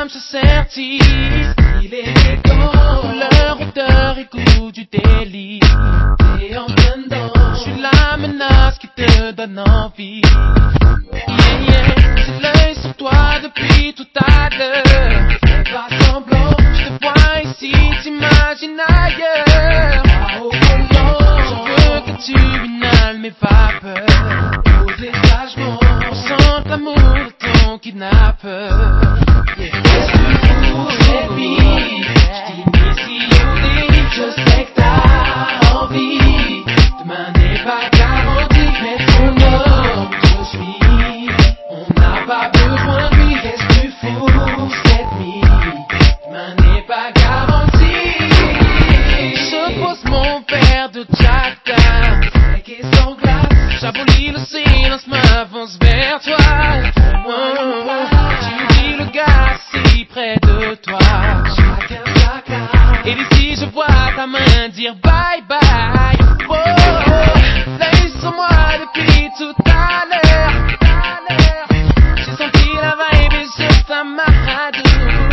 je certifie. Il est élégant, couleur, odeur et goût du délit. T'es en plein dedans, je suis la menace qui te donne envie. Yeah, yeah, j'ai l'œil sur toi depuis tout à l'heure. Fais pas semblant, je te vois ici, t'imagines ailleurs. Je veux que tu inhales mes vapeurs. Posez sagement, on sent l'amour de ton kidnappeur. Qu'est-ce que tu fous cette nuit? J't'initie au délit, je sais que t'as envie. Demain n'est pas garanti, mais ton homme je suis. On n'a pas besoin de lui. Qu'est-ce que tu fous cette nuit? Demain n'est pas garanti. Je pose mon verre de Jack Daniels, sec et sans glace. J'abolis le silence, m'avance vers toi. Tu dis le gars si près de toi. Chacun sa carte. Et d'ici je vois ta main dire bye bye. Oh, l'œil sur moi depuis tout à l'heure. J'ai senti la vibe et je t'amarre.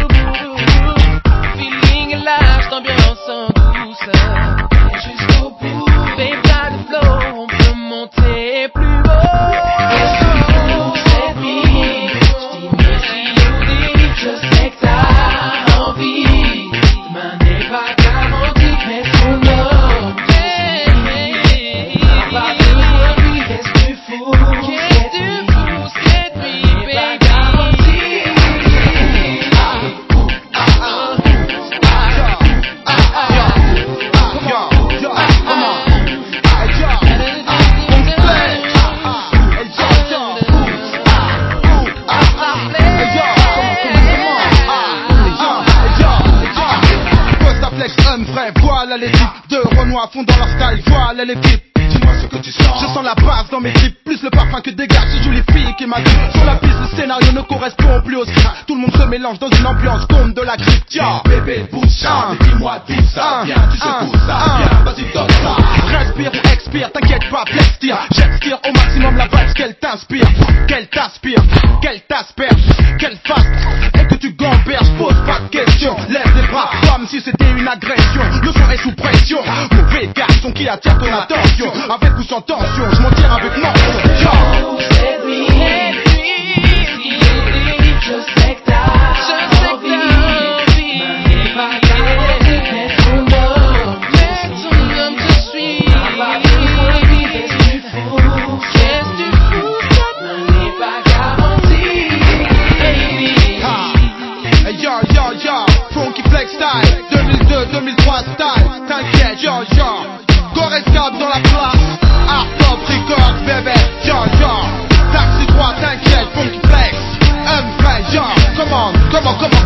Feeling est large, d'ambiance en douceur. Jusqu'au bout, babe, t'as le flow, on peut monter plus haut. Qu'est-ce que tu fous cette nuit? J't'initie au délit, je sais que t'as envie. Demain n'est pas garanti, mais ton homme je suis. On n'a pas besoin de lui. Qu'est-ce que tu fous cette nuit? Demain n'est pas garanti. Voilà les types de Renoir font dans leur style, voilà les types. Dis-moi ce que tu sens. Je sens la base dans mes clips, plus le parfum que dégage. Je joue les filles qui m'adulent. Sur la piste, le scénario ne correspond plus au script. Tout le monde se mélange dans une ambiance comme de la crypte. Tiens, bébé, bouge ça, dis-moi d'où ça vient. Tu sais d'où ça vient, vas-y donne ça. Respire ou expire, t'inquiète pas, flex tire. J'extire au maximum la vibe qu'elle t'inspire. Qu'elle t'aspire, qu'elle t'asperge, qu'elle fasse et que tu gamberges. Pose pas de questions, lève les bras comme si c'était une agression. Le son est sous pression, mauvais garçon qui attire ton attention. Avec ou sans tension, je m'en tire avec mention. Cette nuit, je sais que t'as envie. Demain n'est pas garanti, mais ton homme je suis. On n'a pas besoin de lui. Qu'est-ce que tu fous? Demain n'est pas garanti. Hey yo yo yo, Funky Flex style, 2002-2003 style. T'inquiète yo yo, Corestable dans la place. Art Top Records bébé, yo yo. Taxi 3 t'inquiète, Funky Flex, M-Fly yo. Come on, come on, come on.